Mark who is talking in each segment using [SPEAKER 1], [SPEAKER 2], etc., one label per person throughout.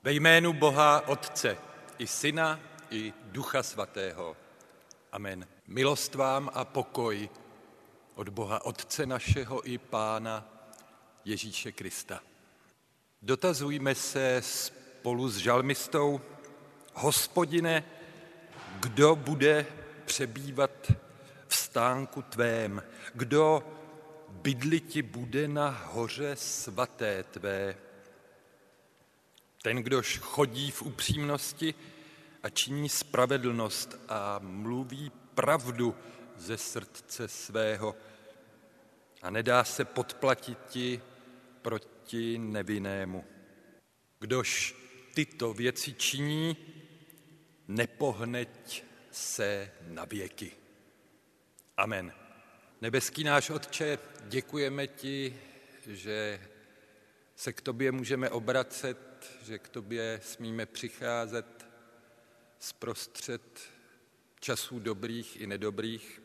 [SPEAKER 1] Ve jménu Boha Otce i Syna i Ducha Svatého. Amen. Milost vám a pokoj od Boha Otce našeho i Pána Ježíše Krista. Dotazujme se spolu s žalmistou: Hospodine, kdo bude přebývat v stánku tvém? Kdo bydliti bude na hoře svaté tvé? Ten, kdož chodí v upřímnosti a činí spravedlnost a mluví pravdu ze srdce svého a nedá se podplatiti proti nevinnému. Kdož tyto věci činí, nepohneď se na věky. Amen. Nebeský náš Otče, děkujeme ti, že se k tobě můžeme obracet, že k tobě smíme přicházet zprostřed časů dobrých i nedobrých.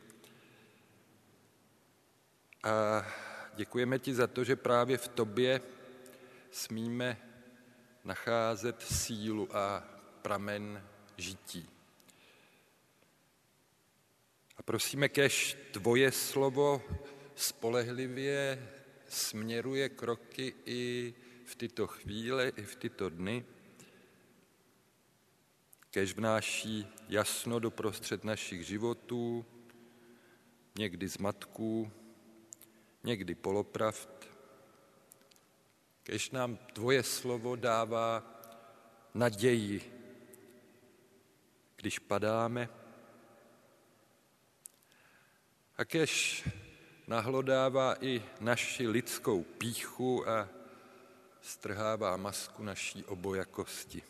[SPEAKER 1] A děkujeme ti za to, že právě v tobě smíme nacházet sílu a pramen žití. A prosíme, kéž tvoje slovo spolehlivě směruje kroky i v tyto chvíle, i v tyto dny, kéž vnáší jasno doprostřed našich životů, někdy zmatků, někdy polopravd. Kéž nám tvoje slovo dává naději, když padáme, a kéž nahlodává i naši lidskou pýchu a strhává masku naší obojakosti.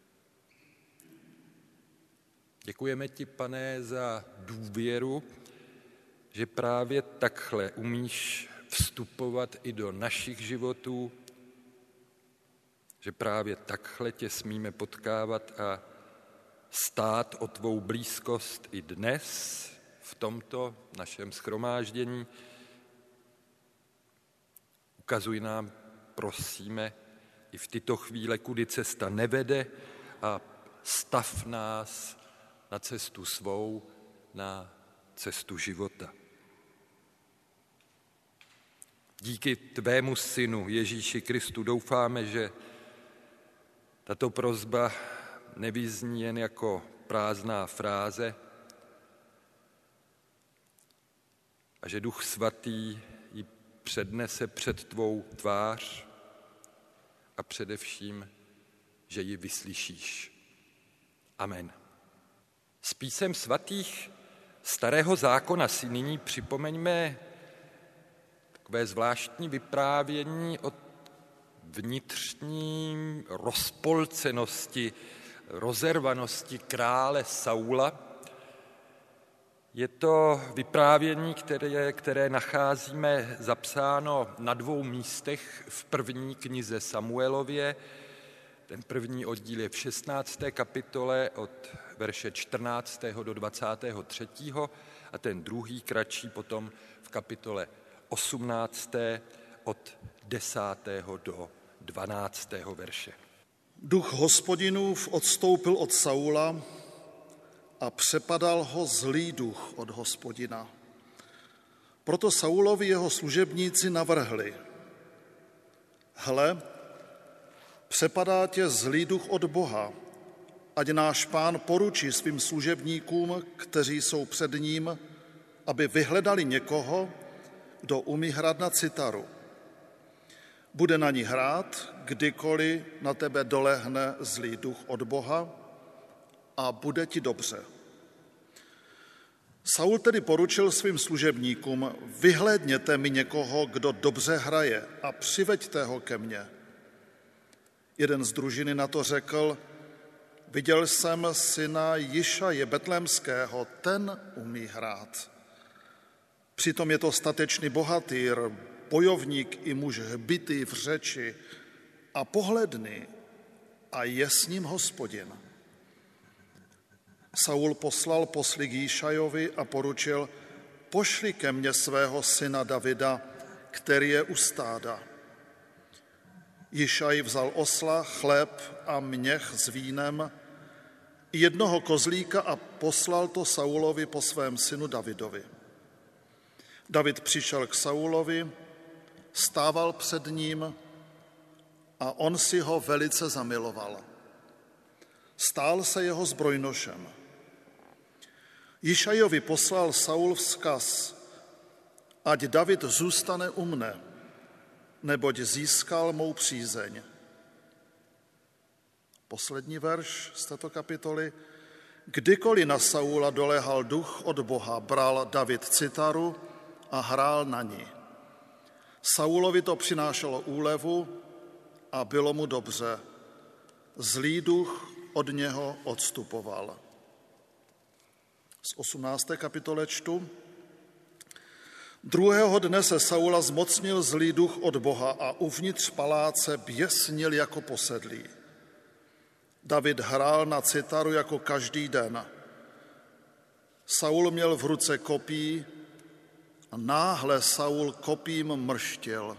[SPEAKER 1] Děkujeme ti, Pane, za důvěru, že právě takhle umíš vstupovat i do našich životů, že právě takhle tě smíme potkávat a stát o tvou blízkost i dnes v tomto našem shromáždění. Ukazuj nám, prosíme, i v tyto chvíle, kudy cesta nevede, a stav nás na cestu svou, na cestu života. Díky tvému synu Ježíši Kristu doufáme, že tato prosba nevyzní jen jako prázdná fráze a že Duch Svatý ji přednese před tvou tvář a především, že ji vyslyšíš. Amen. Z písem svatých Starého zákona si nyní připomeňme takové zvláštní vyprávění o vnitřní rozpolcenosti, rozervanosti krále Saula. Je to vyprávění, které nacházíme zapsáno na 2 místech v první knize Samuelově. Ten první oddíl je v 16. kapitole od verše 14. do 23. a ten druhý, kratší, potom v kapitole 18. od 10. do 12. verše.
[SPEAKER 2] Duch Hospodinův odstoupil od Saula a přepadal ho zlý duch od Hospodina. Proto Saulovi jeho služebníci navrhli: Hle, přepadá tě zlý duch od Boha, ať náš pán poručí svým služebníkům, kteří jsou před ním, aby vyhledali někoho, kdo umí hrát na citaru. Bude na ní hrát, kdykoliv na tebe dolehne zlý duch od Boha, a bude ti dobře. Saul tedy poručil svým služebníkům: Vyhlédněte mi někoho, kdo dobře hraje, a přiveďte ho ke mně. Jeden z družiny na to řekl: Viděl jsem syna Jišaje betlémského, ten umí hrát. Přitom je to statečný bohatýr, bojovník i muž hbitý v řeči a pohledný, a je s ním Hospodin. Saul poslal posly k Jíšajovi a poručil: Pošli ke mně svého syna Davida, který je u stáda. Jišaj vzal osla, chléb a měch s vínem, jednoho kozlíka a poslal to Saulovi po svém synu Davidovi. David přišel k Saulovi, stával před ním a on si ho velice zamiloval. Stál se jeho zbrojnošem. Jišajovi poslal Saul vzkaz, ať David zůstane u mne, neboť získal mou přízeň. Poslední verš z této kapitoly. Kdykoliv na Saula doléhal duch od Boha, bral David citaru a hrál na ní. Saulovi to přinášelo úlevu a bylo mu dobře. Zlý duch od něho odstupoval. Z 18. kapitole čtu. Druhého dne se Saula zmocnil zlý duch od Boha a uvnitř paláce běsnil jako posedlý. David hrál na citaru jako každý den. Saul měl v ruce kopí a náhle Saul kopím mrštil.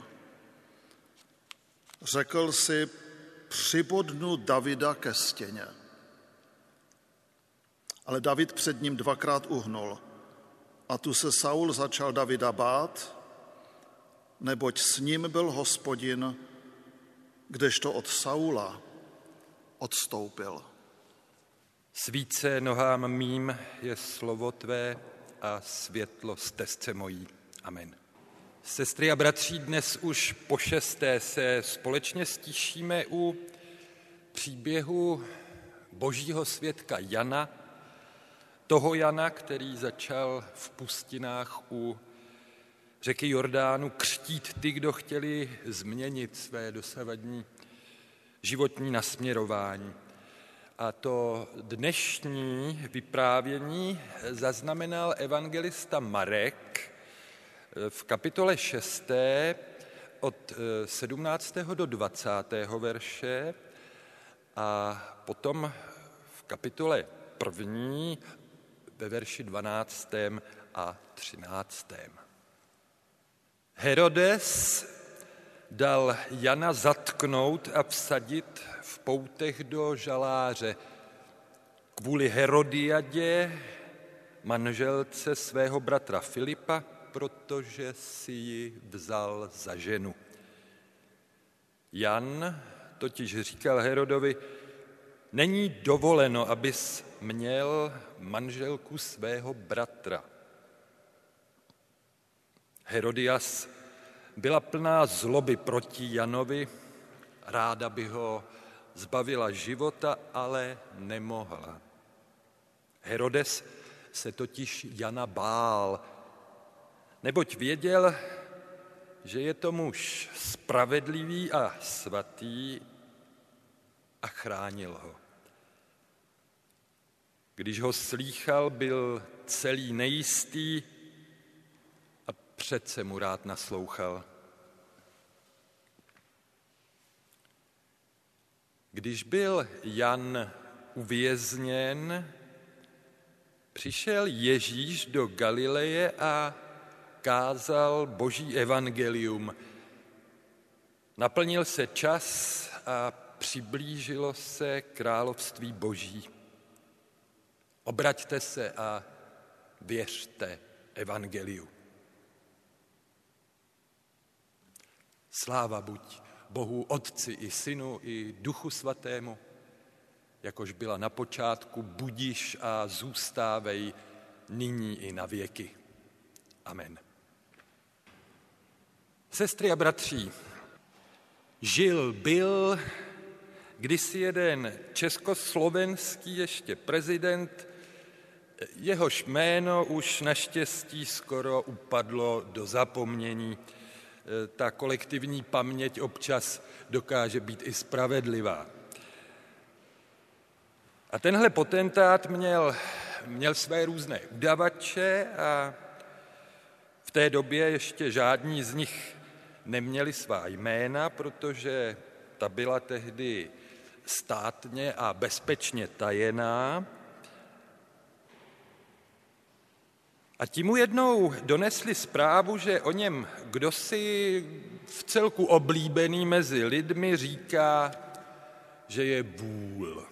[SPEAKER 2] Řekl si, přibodnu Davida ke stěně. Ale David před ním dvakrát uhnul. A tu se Saul začal Davida bát, neboť s ním byl Hospodin, kdežto od Saula odstoupil.
[SPEAKER 1] Svíce nohám mým je slovo tvé a světlo stezce mojí. Amen. Sestry a bratři, dnes už po 6. se společně stišíme u příběhu božího svědka Jana, toho Jana, který začal v pustinách u řeky Jordánu křtít ty, kdo chtěli změnit své dosavadní životní nasměrování. A to dnešní vyprávění zaznamenal evangelista Marek v kapitole 6. od 17. do 20. verše a potom v kapitole 1. ve verši 12. a 13. Herodes dal Jana zatknout a vsadit v poutech do žaláře kvůli Herodiadě, manželce svého bratra Filipa, protože si ji vzal za ženu. Jan totiž říkal Herodovi, není dovoleno, abys měl manželku svého bratra. Herodias byla plná zloby proti Janovi, ráda by ho zbavila života, ale nemohla. Herodes se totiž Jana bál, neboť věděl, že je to muž spravedlivý a svatý a chránil ho. Když ho slýchal, byl celý nejistý a přece mu rád naslouchal. Když byl Jan uvězněn, přišel Ježíš do Galileje a kázal boží evangelium. Naplnil se čas a přiblížilo se království boží. Obraťte se a věřte evangeliu. Sláva buď Bohu Otci i Synu i Duchu Svatému, jakož byla na počátku, budiš a zůstávej nyní i na věky. Amen. Sestry a bratři, byl kdysi jeden československý ještě prezident, jehož jméno už naštěstí skoro upadlo do zapomnění. Ta kolektivní paměť občas dokáže být i spravedlivá. A tenhle potentát měl své různé udavače a v té době ještě žádní z nich neměli svá jména, protože ta byla tehdy státně a bezpečně tajená. A ti mu jednou donesli zprávu, že o něm kdosi v celku oblíbený mezi lidmi říká, že je vůl.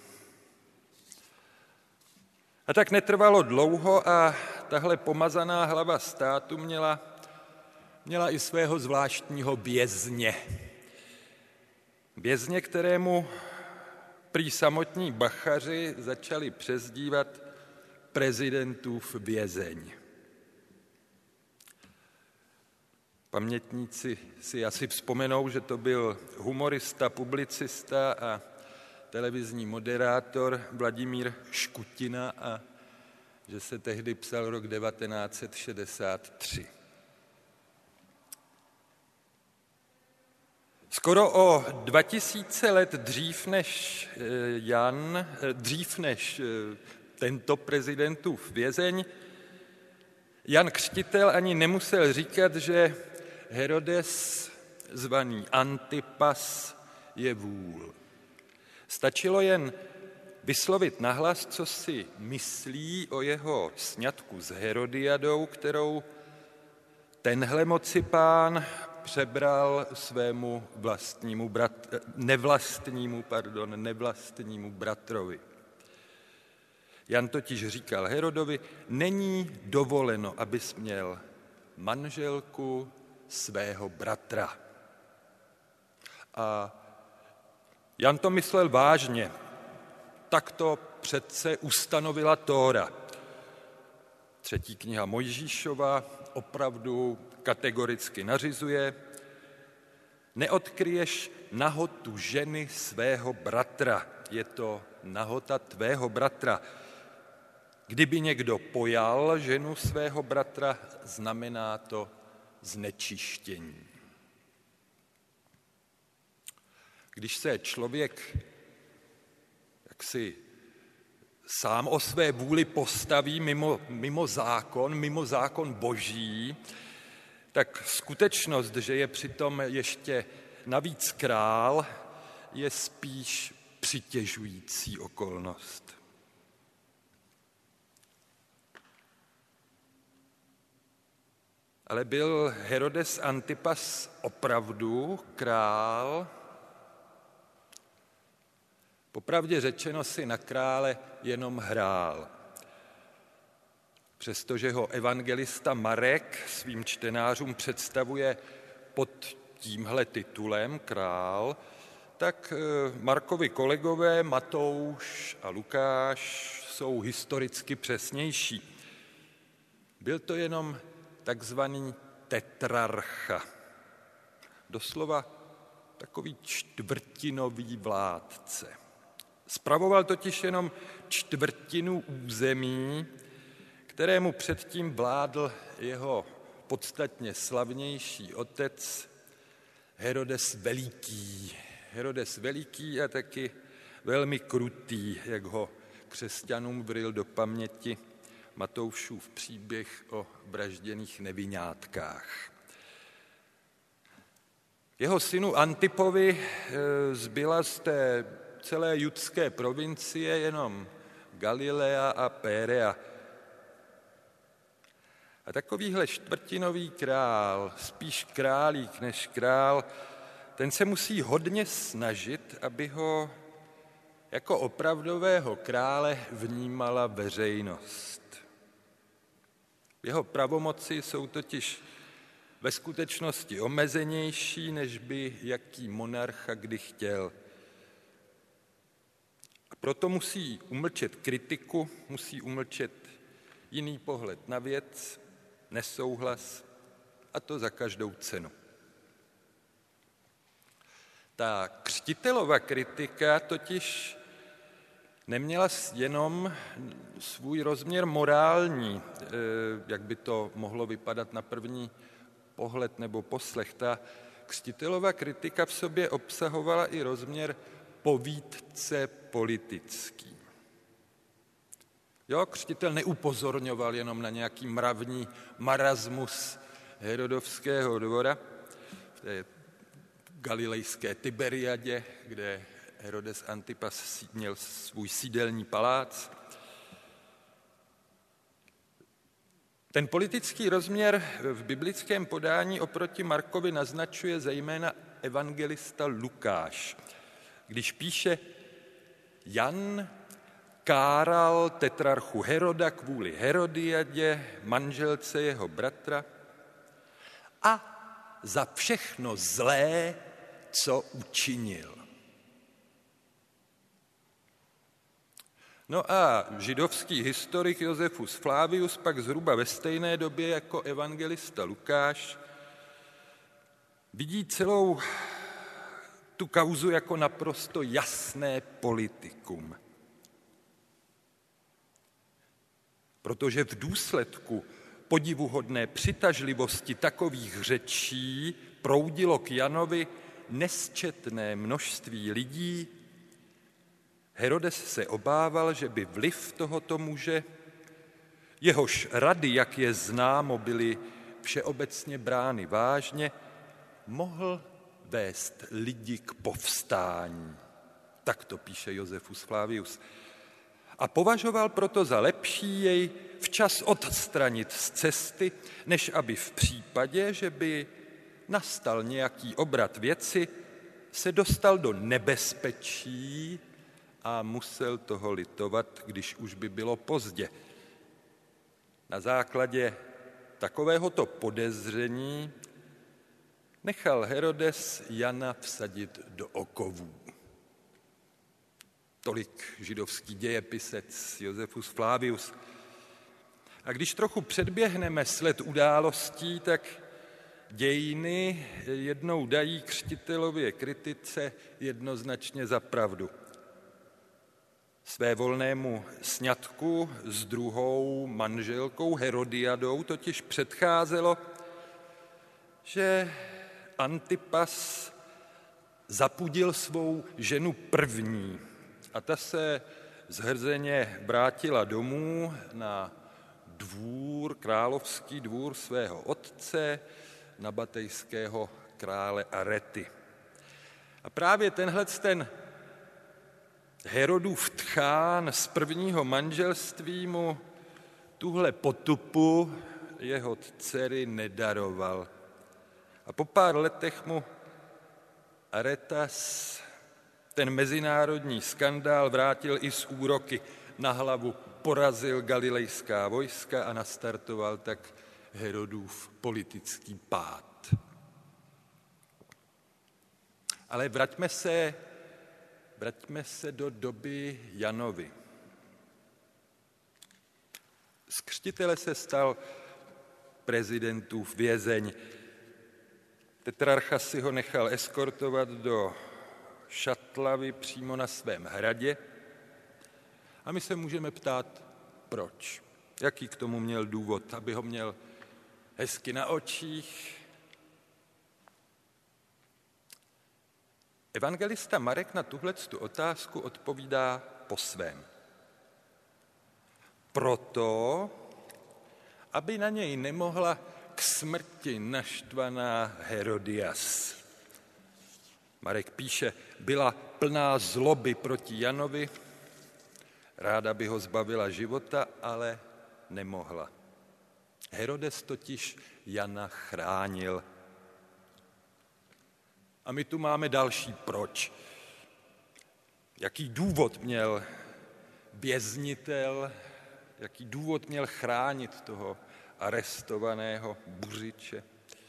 [SPEAKER 1] A tak netrvalo dlouho a tahle pomazaná hlava státu měla i svého zvláštního vězně. Vězně, kterému prý samotní bachaři začali přezdívat prezidentův vězeň. Pamětníci si asi vzpomenou, že to byl humorista, publicista a televizní moderátor Vladimír Škutina a že se tehdy psal rok 1963. Skoro o 2000 let dřív než tento prezidentův vězeň, Jan Křtitel ani nemusel říkat, že Herodes, zvaný Antipas, je vůl. Stačilo jen vyslovit nahlas, co si myslí o jeho sňatku s Herodiadou, kterou tenhle mocipán přebral svému nevlastnímu bratrovi. Jan totiž říkal Herodovi, není dovoleno, abys měl manželku svého bratra. A Jan to myslel vážně. Tak to přece ustanovila Tóra. 3. kniha Mojžíšova opravdu kategoricky nařizuje, neodkryješ nahotu ženy svého bratra, je to nahota tvého bratra. Kdyby někdo pojal ženu svého bratra, znamená to znečištění. Když se člověk jaksi sám o své vůli postaví mimo zákon boží, tak skutečnost, že je přitom ještě navíc král, je spíš přitěžující okolnost. Ale byl Herodes Antipas opravdu král? Popravdě řečeno si na krále jenom hrál. Přestože ho evangelista Marek svým čtenářům představuje pod tímhle titulem král, tak Markovi kolegové Matouš a Lukáš jsou historicky přesnější. Byl to jenom takzvaný tetrarcha, doslova takový čtvrtinový vládce. Spravoval totiž jenom čtvrtinu území, kterému předtím vládl jeho podstatně slavnější otec Herodes Veliký. Herodes Veliký a taky velmi krutý, jak ho křesťanům vryl do paměti Matoušův příběh o vražděných neviňátkách. Jeho synu Antipovi zbyla z té celé judské provincie jenom Galilea a Pérea. A takovýhle čtvrtinový král, spíš králík než král, ten se musí hodně snažit, aby ho jako opravdového krále vnímala veřejnost. Jeho pravomoci jsou totiž ve skutečnosti omezenější, než by jaký monarcha kdy chtěl. A proto musí umlčet kritiku, musí umlčet jiný pohled na věc, nesouhlas, a to za každou cenu. Ta Křtitelova kritika totiž neměla jenom svůj rozměr morální, jak by to mohlo vypadat na první pohled nebo poslech. Ta Křtitelova kritika v sobě obsahovala i rozměr povídce politický. Jo, Křtitel neupozorňoval jenom na nějaký mravní marasmus Herodovského dvora, v té galilejské Tiberiadě, kde Herodes Antipas měl svůj sídelní palác. Ten politický rozměr v biblickém podání oproti Markovi naznačuje zejména evangelista Lukáš, když píše: Jan káral tetrarchu Heroda kvůli Herodiadě, manželce jeho bratra, a za všechno zlé, co učinil. No a židovský historik Josefus Flavius pak zhruba ve stejné době jako evangelista Lukáš vidí celou tu kauzu jako naprosto jasné politikum. Protože v důsledku podivuhodné přitažlivosti takových řečí proudilo k Janovi nesčetné množství lidí. Herodes se obával, že by vliv tohoto muže, jehož rady, jak je známo, byly všeobecně brány vážně, mohl vést lidi k povstání. Tak to píše Josefus Flavius. A považoval proto za lepší jej včas odstranit z cesty, než aby v případě, že by nastal nějaký obrat věci, se dostal do nebezpečí a musel toho litovat, když už by bylo pozdě. Na základě takovéhoto podezření nechal Herodes Jana vsadit do okovů. Tolik židovský dějepisec Josefus Flavius. A když trochu předběhneme sled událostí, tak dějiny jednou dají křtitelově kritice jednoznačně za pravdu. Svévolnému sňatku s druhou manželkou Herodiadou totiž předcházelo, že Antipas zapudil svou ženu první a ta se zhrzeně vrátila domů na dvůr, královský dvůr svého otce, nabatejského krále Arety. A právě ten Herodův tchán z prvního manželství mu tuhle potupu jeho dcery nedaroval. A po pár letech mu Aretas ten mezinárodní skandál vrátil i s úroky. Na hlavu porazil galilejská vojska a nastartoval tak Herodův politický pád. Ale vraťme se do doby Janovy. Z křtitele se stal prezidentův vězeň. Tetrarcha si ho nechal eskortovat do šatlavy přímo na svém hradě. A my se můžeme ptát, proč. Jaký k tomu měl důvod, aby ho měl hezky na očích. Evangelista Marek na tuhletu otázku odpovídá po svém. Proto, aby na něj nemohla k smrti naštvaná Herodias. Marek píše, byla plná zloby proti Janovi, ráda by ho zbavila života, ale nemohla. Herodes totiž Jana chránil. A my tu máme další proč. Jaký důvod měl věznitel, jaký důvod měl chránit toho arestovaného buřiče.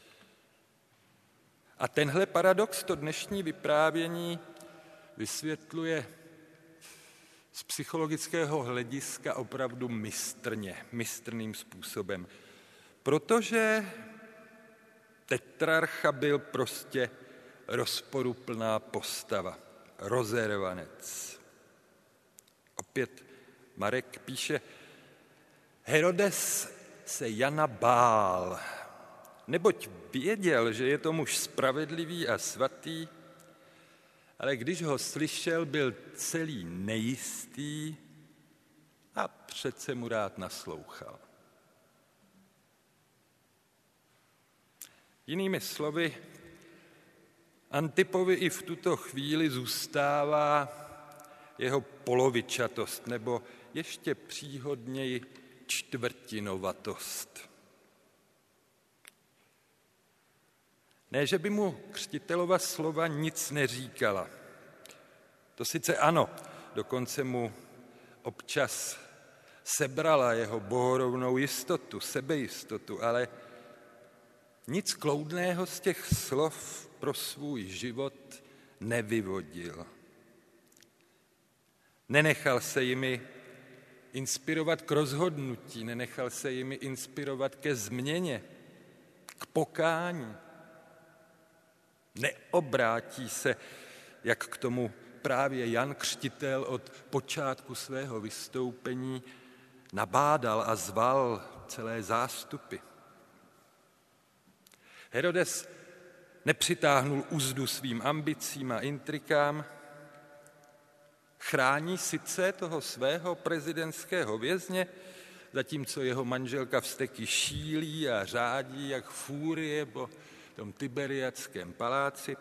[SPEAKER 1] A tenhle paradox to dnešní vyprávění vysvětluje z psychologického hlediska opravdu mistrným způsobem. Protože tetrarcha byl prostě rozporuplná postava, rozervanec. Opět Marek píše, Herodes se Jana bál, neboť věděl, že je to muž spravedlivý a svatý, ale když ho slyšel, byl celý nejistý a přece mu rád naslouchal. Jinými slovy, Antipovi i v tuto chvíli zůstává jeho polovičatost, nebo ještě příhodněji čtvrtinovatost. Ne, že by mu křtitelova slova nic neříkala. To sice ano, dokonce mu občas sebrala jeho bohorovnou jistotu, sebejistotu, ale nic kloudného z těch slov pro svůj život nevyvodil. Nenechal se jimi inspirovat k rozhodnutí, nenechal se jimi inspirovat ke změně, k pokání. Neobrátí se, jak k tomu právě Jan Křtitel od počátku svého vystoupení nabádal a zval celé zástupy. Herodes nepřitáhnul uzdu svým ambicím a intrikám, chrání sice toho svého prezidentského vězně, zatímco jeho manželka vzteky šílí a řádí jak fúrie po tom tiberiadském paláci.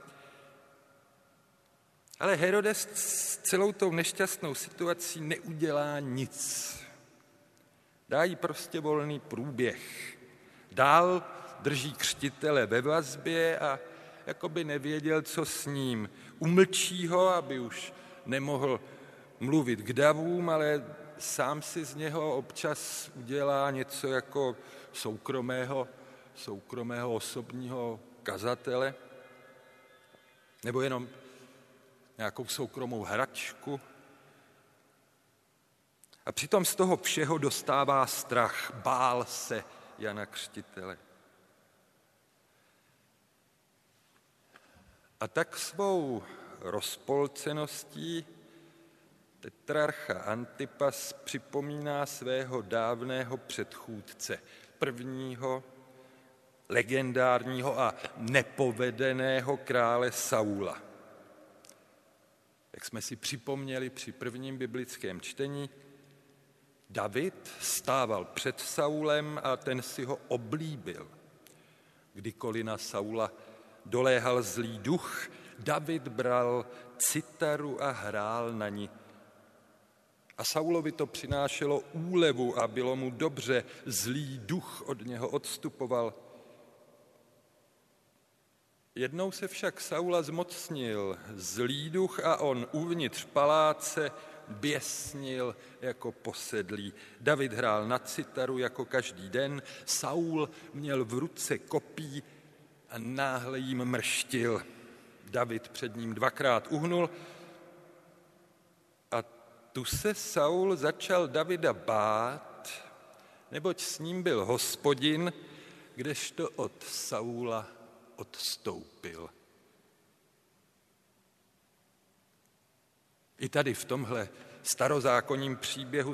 [SPEAKER 1] Ale Herodes s celou tou nešťastnou situací neudělá nic. Dá jí prostě volný průběh. Dál drží křtitele ve vazbě a jako by nevěděl, co s ním. Umlčí ho, aby už nemohl mluvit k davům, ale sám si z něho občas udělá něco jako soukromého osobního kazatele, nebo jenom nějakou soukromou hračku. A přitom z toho všeho dostává strach, bál se Jana Křtitele. A tak svou rozpolceností tetrarcha Antipas připomíná svého dávného předchůdce, prvního legendárního a nepovedeného krále Saula. Jak jsme si připomněli při prvním biblickém čtení, David stával před Saulem a ten si ho oblíbil. Kdykoliv na Saula doléhal zlý duch, David bral citaru a hrál na ní. A Saulovi to přinášelo úlevu a bylo mu dobře, zlý duch od něho odstupoval. Jednou se však Saula zmocnil zlý duch a on uvnitř paláce běsnil jako posedlý. David hrál na citaru jako každý den, Saul měl v ruce kopí a náhle jim mrštil. David před ním dvakrát uhnul a tu se Saul začal Davida bát, neboť s ním byl Hospodin, kdežto od Saula odstoupil. I tady v tomhle starozákonním příběhu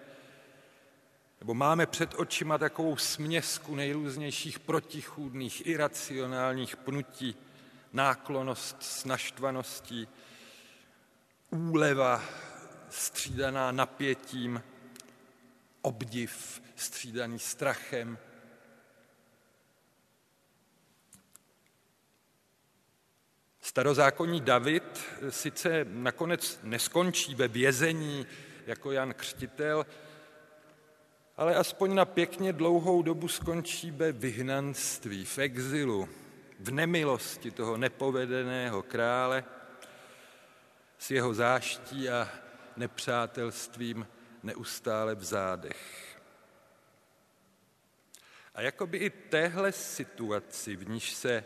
[SPEAKER 1] máme před očima takovou směsku nejrůznějších protichůdných, iracionálních pnutí, náklonnost s naštvaností, úleva střídaná napětím, obdiv střídaný strachem. Starozákonní David sice nakonec neskončí ve vězení jako Jan Křtitel, ale aspoň na pěkně dlouhou dobu skončí ve vyhnanství, v exilu, v nemilosti toho nepovedeného krále s jeho záští a nepřátelstvím neustále v zádech. A jakoby i téhle situaci, v níž se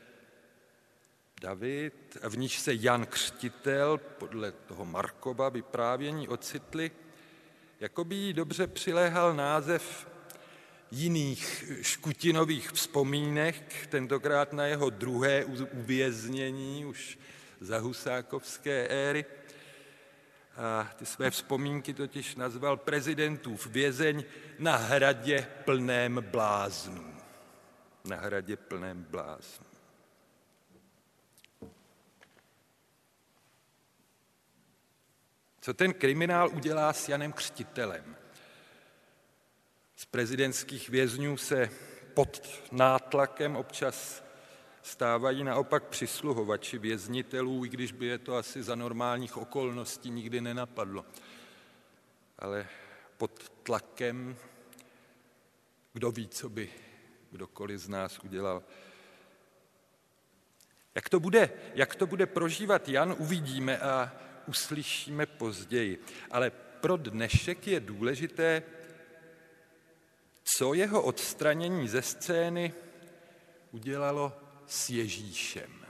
[SPEAKER 1] David a v níž se Jan Křtitel podle toho Markova vyprávění ocitli, jakoby jí dobře přiléhal název jiných Škutinových vzpomínek, tentokrát na jeho druhé uvěznění už za husákovské éry. A ty své vzpomínky totiž nazval prezidentův vězeň na hradě plném bláznů. Na hradě plném bláznů. Co ten kriminál udělá s Janem Křtitelem? Z prezidentských vězňů se pod nátlakem občas stávají naopak přisluhovači věznitelů, i když by je to asi za normálních okolností nikdy nenapadlo. Ale pod tlakem, kdo ví, co by kdokoliv z nás udělal. Jak to bude prožívat Jan, uvidíme a uslyšíme později. Ale pro dnešek je důležité, co jeho odstranění ze scény udělalo s Ježíšem.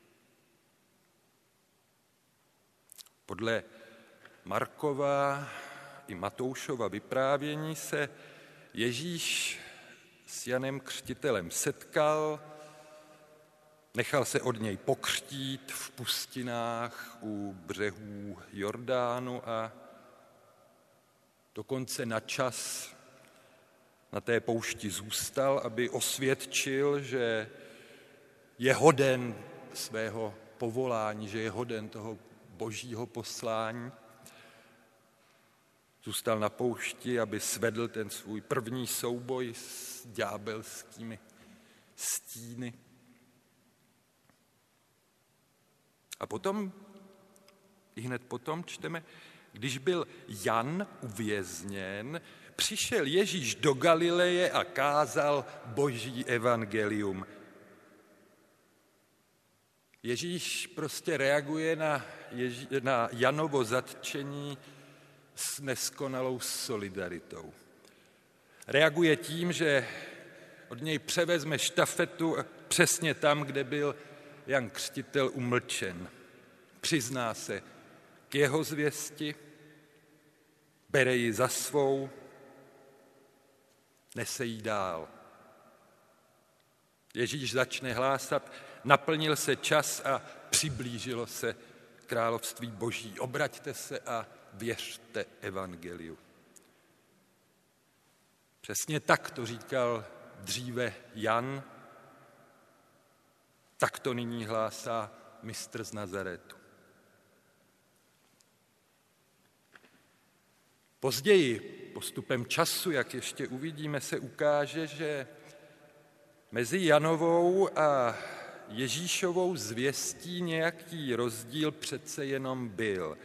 [SPEAKER 1] Podle Markova i Matoušova vyprávění se Ježíš s Janem Křtitelem setkal, nechal se od něj pokřtít v pustinách u břehů Jordánu a dokonce na čas na té poušti zůstal, aby osvědčil, že je hoden svého povolání, že je hoden toho božího poslání. Zůstal na poušti, aby svedl ten svůj první souboj s ďábelskými stíny. A potom, ihned potom čteme, když byl Jan uvězněn, přišel Ježíš do Galileje a kázal boží evangelium. Ježíš prostě reaguje na Janovo zatčení s neskonalou solidaritou. Reaguje tím, že od něj převezme štafetu přesně tam, kde byl Jan Křtitel umlčen. Přizná se k jeho zvěsti, bere ji za svou, nese ji dál. Ježíš začne hlásat, naplnil se čas a přiblížilo se království boží. Obraťte se a věřte evangeliu. Přesně tak to říkal dříve Jan, tak to nyní hlásá mistr z Nazaretu. Později, postupem času, jak ještě uvidíme, se ukáže, že mezi Janovou a Ježíšovou zvěstí nějaký rozdíl přece jenom byl.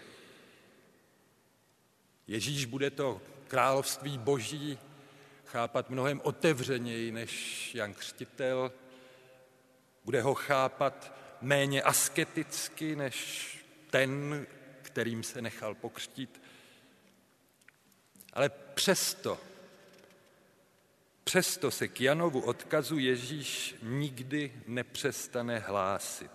[SPEAKER 1] Ježíš bude to království boží chápat mnohem otevřeněji než Jan Křtitel, bude ho chápat méně asketicky než ten, kterým se nechal pokřtít. Ale přesto se k Janovu odkazu Ježíš nikdy nepřestane hlásit.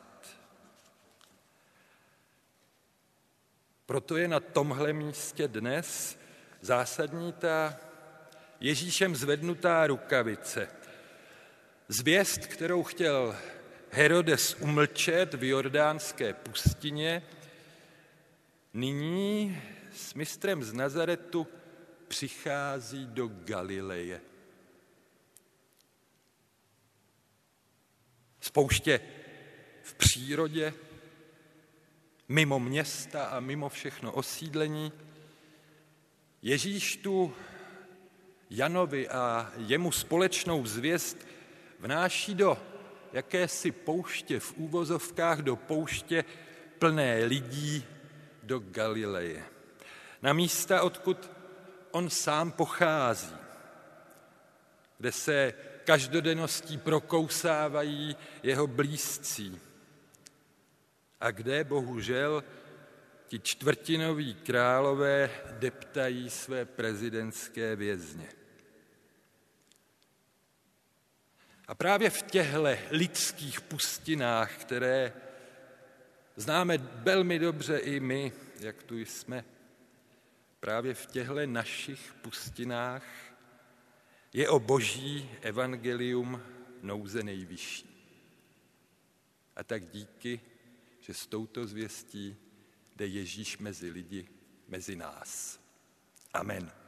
[SPEAKER 1] Proto je na tomhle místě dnes zásadní ta Ježíšem zvednutá rukavice. Zvěst, kterou chtěl Herodes umlčet v jordánské pustině, nyní s mistrem z Nazaretu přichází do Galileje. Z pouště v přírodě, mimo města a mimo všechno osídlení, Ježíš tu Janovi a jemu společnou zvěst vnáší do jakési pouště, v úvozovkách do pouště plné lidí, do Galileje. Na místa, odkud on sám pochází, kde se každodenností prokousávají jeho blízcí a kde bohužel ti čtvrtinoví králové deptají své prezidentské vězně. A právě v těchto lidských pustinách, které známe velmi dobře i my, jak tu jsme, právě v těchto našich pustinách je o boží evangelium nouze nejvyšší. A tak díky, že s touto zvěstí jde Ježíš mezi lidi, mezi nás. Amen.